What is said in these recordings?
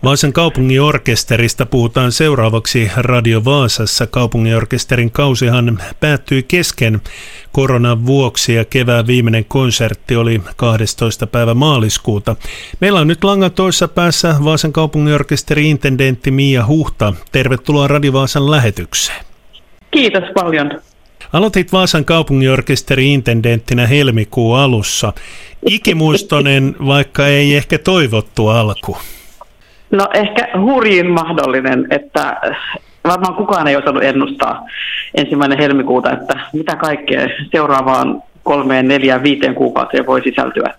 Vaasan kaupunginorkesterista puhutaan seuraavaksi Radio Vaasassa. Kaupunginorkesterin kausihan päättyi kesken koronan vuoksi ja kevään viimeinen konsertti oli 12. päivä maaliskuuta. Meillä on nyt langan toisessa päässä Vaasan kaupunginorkesterin intendentti Mia Huhta. Tervetuloa Radio Vaasan lähetykseen. Kiitos paljon. Aloitit Vaasan kaupunginorkesterin intendenttinä helmikuun alussa. Ikimuistoinen, vaikka ei ehkä toivottu alku. No ehkä hurjin mahdollinen, että varmaan kukaan ei osannut ennustaa 1. helmikuuta, että mitä kaikkea seuraavaan 3, 4, 5 kuukauteen voi sisältyä.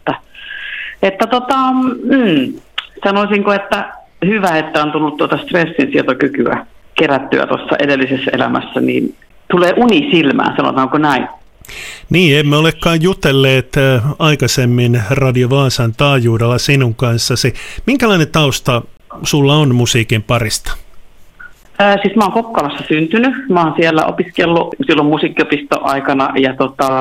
Sanoisinko, että hyvä, että on tullut stressinsietokykyä kerättyä tuossa edellisessä elämässä, niin tulee uni silmään, sanotaanko näin? Niin, emme olekaan jutelleet aikaisemmin Radio Vaasan taajuudella sinun kanssasi. Minkälainen tausta sulla on musiikin parista? Siis mä oon Kokkolassa syntynyt. Mä oon siellä opiskellut silloin musiikkiopistoaikana ja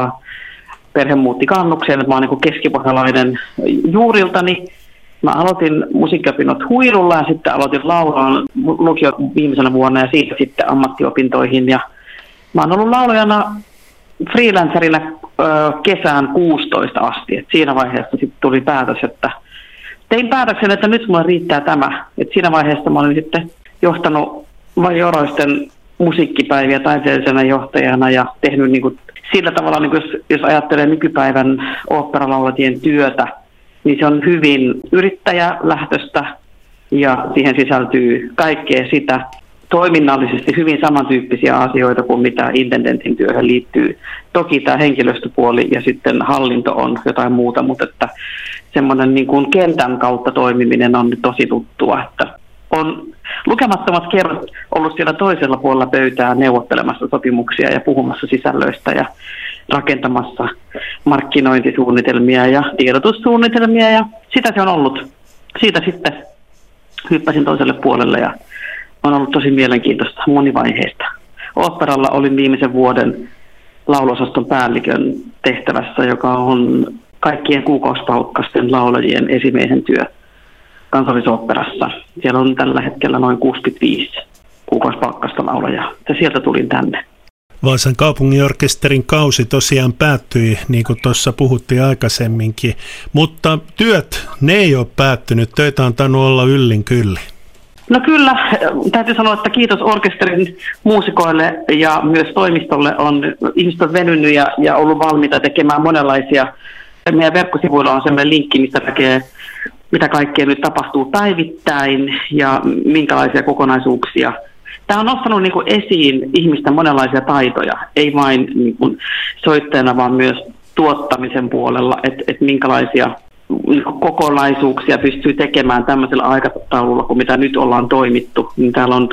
perhe muutti Kannukseen. Mä oon niin keskipohjalainen juuriltani. Mä aloitin musiikkiopinnot Huilulla ja sitten aloitin laulaan lukion viimeisenä vuonna ja siitä sitten ammattiopintoihin. Ja mä oon ollut laulajana freelancerina kesään 16 asti. Et siinä vaiheessa sitten tuli päätös, että tein päätöksen, että nyt mulle riittää tämä. Et siinä vaiheessa mä olin sitten johtanut Vajoroisten musiikkipäiviä taiteellisena johtajana ja tehnyt niin kuin sillä tavalla, niin kuin jos ajattelee nykypäivän oopperalaulajien työtä, niin se on hyvin yrittäjälähtöistä ja siihen sisältyy kaikkea sitä toiminnallisesti hyvin samantyyppisiä asioita kuin mitä intendentin työhön liittyy. Toki tämä henkilöstöpuoli ja sitten hallinto on jotain muuta, mutta että semmoinen niin kuin kentän kautta toimiminen on nyt tosi tuttua, että on lukemattomat kerrat ollut siellä toisella puolella pöytää neuvottelemassa sopimuksia ja puhumassa sisällöistä ja rakentamassa markkinointisuunnitelmia ja tiedotussuunnitelmia ja sitä se on ollut. Siitä sitten hyppäsin toiselle puolelle ja on ollut tosi mielenkiintoista monivaiheista. Oopperalla olin viimeisen vuoden lauluosaston päällikön tehtävässä, joka on kaikkien kuukausipalkkaisten laulajien esimiehen työ Kansallisoopperassa. Siellä on tällä hetkellä noin 65 kuukausipalkkasta laulajaa. Ja sieltä tulin tänne. Vaasan kaupunginorkesterin kausi tosiaan päättyi, niin kuin tuossa puhuttiin aikaisemminkin. Mutta työt, ne ei ole päättynyt. Töitä on tainnut olla yllin kyllin. No kyllä, täytyy sanoa, että kiitos orkesterin muusikoille ja myös toimistolle on ihmiset on venynyt ja ollut valmiita tekemään monenlaisia. Meidän verkkosivuilla on sellainen linkki, mistä näkee, mitä kaikkea nyt tapahtuu päivittäin ja minkälaisia kokonaisuuksia. Tämä on nostanut niin kuin esiin ihmisten monenlaisia taitoja, ei vain niin kuin soittajana, vaan myös tuottamisen puolella, että minkälaisia kokonaisuuksia pystyy tekemään tämmöisellä aikataululla, kuin mitä nyt ollaan toimittu. Niin täällä on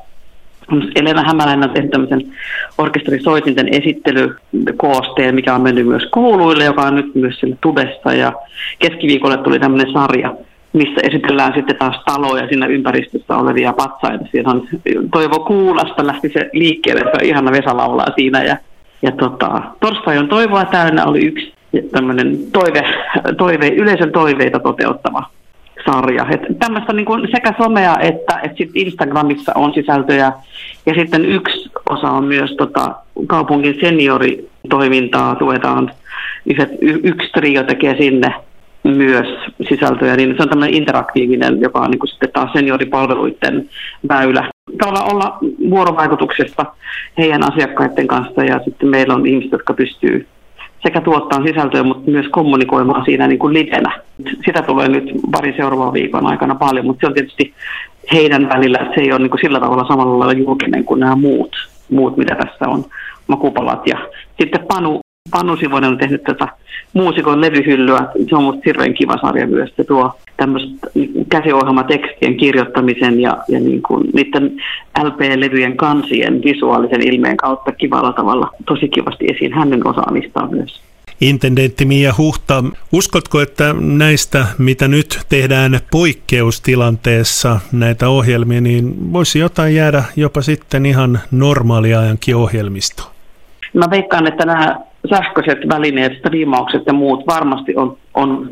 Elena Hämäläinen on tehnyt tämmöisen orkesterisoitinten esittelykoosteen, mikä on mennyt myös kouluille, joka on nyt myös siellä Tubessa. Ja keskiviikolle tuli tämmöinen sarja, missä esitellään sitten taas taloja siinä ympäristössä olevia patsaita. Siinä on Toivo Kuulasta lähti se liikkeelle, se on ihana Vesa laulaa siinä. Ja torstai on toivoa täynnä oli yksi tämmöinen yleisön toiveita toteuttava sarja. Tämmöistä niin kuin sekä somea että sitten Instagramissa on sisältöjä ja sitten yksi osa on myös kaupungin senioritoimintaa, tuetaan yksi trio tekee sinne myös sisältöjä, niin se on tämmöinen interaktiivinen, joka on niin kuin sitten taas senioripalveluiden väylä. Tavallaan olla vuorovaikutuksesta heidän asiakkaiden kanssa ja sitten meillä on ihmiset, jotka pystyy sekä tuottaa sisältöä, mutta myös kommunikoimaan siinä niin kuin livenä. Sitä tulee nyt pari seuraavan viikon aikana paljon, mutta se on tietysti heidän välillä, että se ei ole niin kuin sillä tavalla samalla lailla julkinen kuin nämä muut mitä tässä on, makupalat. Ja sitten Panu Sivonen on tehnyt tätä muusikon levyhyllyä. Se on musta hirveän kiva sarja myös. Se tuo tämmöistä käsiohjelmatekstien kirjoittamisen ja niin kuin niiden LP-levyjen kansien visuaalisen ilmeen kautta kivalla tavalla tosi kivasti esiin hänen osaamistaan myös. Intendentti Mia Huhta, uskotko, että näistä, mitä nyt tehdään poikkeustilanteessa, näitä ohjelmia, niin voisi jotain jäädä jopa sitten ihan normaaliajankin ohjelmistoon? Mä veikkaan, että nämä sähköiset välineet, striimaukset ja muut varmasti on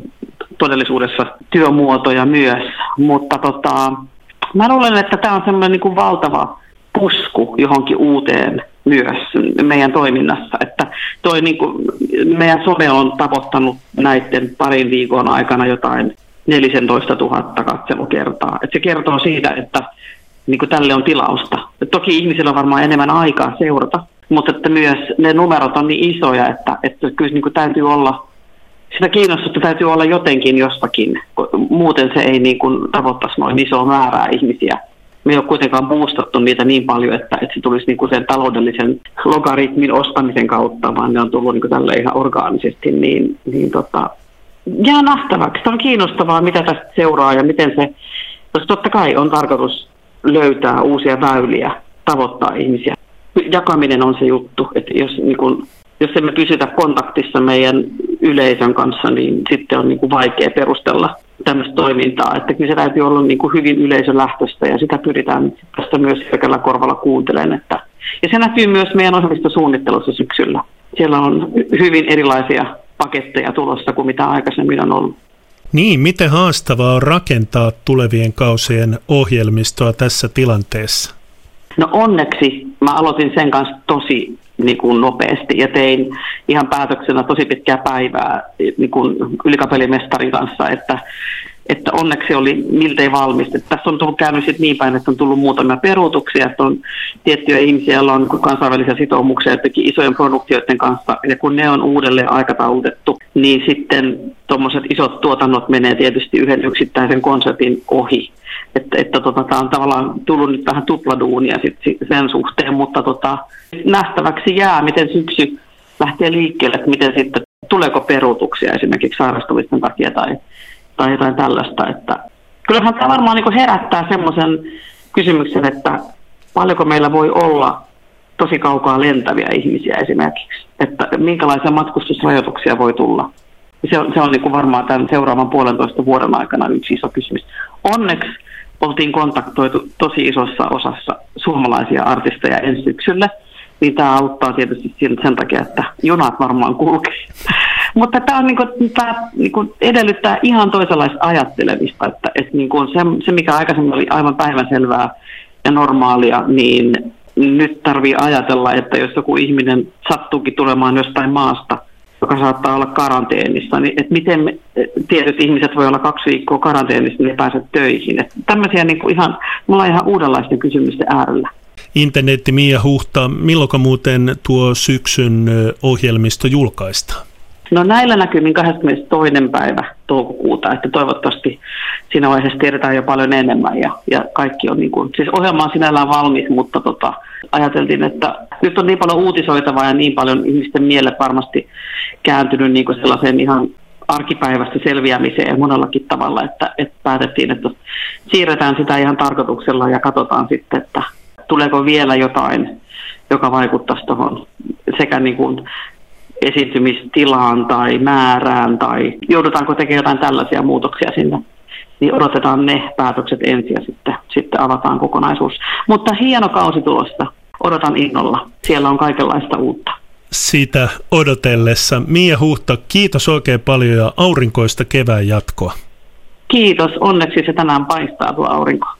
todellisuudessa työmuotoja myös, mutta mä luulen, että tämä on semmoinen niin kuin valtava pusku johonkin uuteen myös meidän toiminnassa, että niin kuin meidän some on tavoittanut näiden parin viikon aikana jotain 14 000 katselukertaa. Että se kertoo siitä, että niin kuin tälle on tilausta. Et toki ihmisillä on varmaan enemmän aikaa seurata, mutta että myös ne numerot on niin isoja, että kyllä niin kuin täytyy olla, sitä kiinnostusta täytyy olla jotenkin jostakin. Muuten se ei niin kuin tavoittaisi noin isoa määrää ihmisiä. Me ei ole kuitenkaan boostattu niitä niin paljon, että se tulisi niin kuin sen taloudellisen logaritmin ostamisen kautta, vaan ne on tullut niin kuin tälle ihan orgaanisesti. Jää nähtäväksi. Tämä on kiinnostavaa, mitä tästä seuraa ja miten se, koska totta kai on tarkoitus löytää uusia väyliä, tavoittaa ihmisiä. Jakaminen on se juttu, että jos emme pysytä kontaktissa meidän yleisön kanssa, niin sitten on niin kuin vaikea perustella tämmöistä toimintaa. Että kyllä se täytyy olla niin kuin hyvin yleisölähtöistä ja sitä pyritään tästä myös herkällä korvalla kuuntelemaan. Ja se näkyy myös meidän ohjelmistosuunnittelussa syksyllä. Siellä on hyvin erilaisia paketteja tulossa kuin mitä aikaisemmin on ollut. Niin, miten haastavaa on rakentaa tulevien kausien ohjelmistoa tässä tilanteessa? No onneksi mä aloitin sen kanssa tosi niin kuin nopeasti ja tein ihan päätöksenä tosi pitkää päivää niin kuin ylikapelimestarin kanssa, että onneksi oli miltei valmis. Että tässä on tullut käynyt sit niin päin, että on tullut muutamia peruutuksia, että on tiettyjä ihmisiä, joilla on kansainvälisiä sitoumuksia jotenkin isojen produktioiden kanssa, ja kun ne on uudelleen aikataulutettu, niin sitten tuommoiset isot tuotannot menee tietysti yhden yksittäisen konsertin ohi. Että tämä on tavallaan tullut nyt vähän tupladuunia sen suhteen, mutta nähtäväksi jää, miten syksy lähtee liikkeelle, että miten sitten, tuleeko peruutuksia esimerkiksi sairastumisten takia tai jotain tällaista. Että kyllähän tämä varmaan niin kuin herättää semmoisen kysymyksen, että paljonko meillä voi olla tosi kaukaa lentäviä ihmisiä esimerkiksi, että minkälaisia matkustusrajoituksia voi tulla. Se on niin kuin varmaan tämän seuraavan 1,5 vuoden aikana yksi iso kysymys. Onneksi oltiin kontaktoitu tosi isossa osassa suomalaisia artisteja ensi syksylle, niin tämä auttaa tietysti sen takia, että junat varmaan kulkee. Mutta tämä edellyttää ihan toisenlaista ajattelemista, että se mikä aikaisemmin oli aivan päivänselvää ja normaalia, niin nyt tarvii ajatella, että jos joku ihminen sattuukin tulemaan jostain maasta, joka saattaa olla karanteenissa, niin että miten tietyt ihmiset voi olla 2 viikkoa karanteenissa, niin ei pääse töihin. Että tämmöisiä me ollaan ihan uudenlaisten kysymysten äärellä. Internetti Mia Huhta, milloin muuten tuo syksyn ohjelmisto julkaistaan? No näillä näkymin 22. päivä toukokuuta, että toivottavasti siinä vaiheessa tiedetään jo paljon enemmän ja kaikki on siis ohjelma on sinällään valmis, mutta ajateltiin, että nyt on niin paljon uutisoitavaa ja niin paljon ihmisten mielet varmasti kääntynyt sellaiseen ihan arkipäivästä selviämiseen monellakin tavalla, että päätettiin, että siirretään sitä ihan tarkoituksella ja katsotaan sitten, että tuleeko vielä jotain, joka vaikuttaisi tuohon sekä esiintymistilaan tai määrään tai joudutaanko tekemään jotain tällaisia muutoksia sinne, niin odotetaan ne päätökset ensin ja sitten avataan kokonaisuus. Mutta hieno kausi tulossa, odotan innolla. Siellä on kaikenlaista uutta. Sitä odotellessa. Mia Huhta, kiitos oikein paljon ja aurinkoista kevään jatkoa. Kiitos, onneksi se tänään paistaa tuo aurinko.